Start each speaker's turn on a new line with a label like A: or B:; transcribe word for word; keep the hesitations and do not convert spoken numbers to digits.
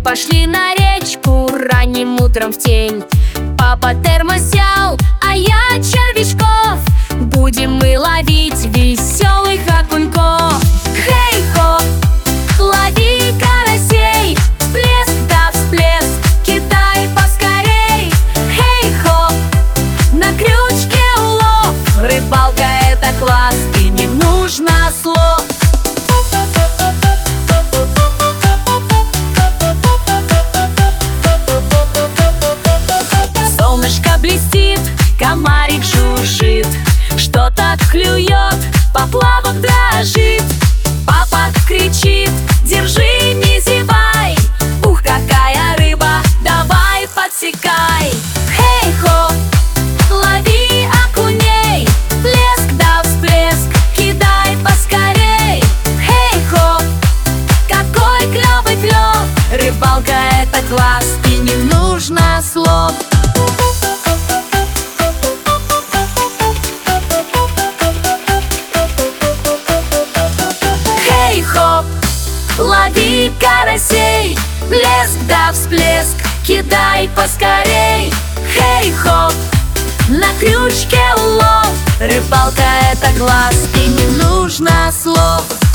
A: пошли на речку ранним утром в тень. Папа термос взял, а я червячков. Будем мы ловить веселых окуньков. Хей-хоп, лови карасей, всплеск да всплеск, кидай поскорей. Хей-хоп, на крючке улов, рыбалка — это класс, и не нужно слов. Солнышко блестит, комарик жужжит, что-то клюет, поплавок дрожит. Папа кричит: держи, не зевай, ух, какая рыба, давай подсекай. Хей-хоп, лови окуней, плеск да всплеск, кидай поскорей. Хей-хоп, какой клевый клев, рыбалка — это класс, и не нужно слов. Хей-хоп, лови карасей, блеск да всплеск, кидай поскорей. Хей-хоп, на крючке улов, рыбалка — это класс, и не нужно слов.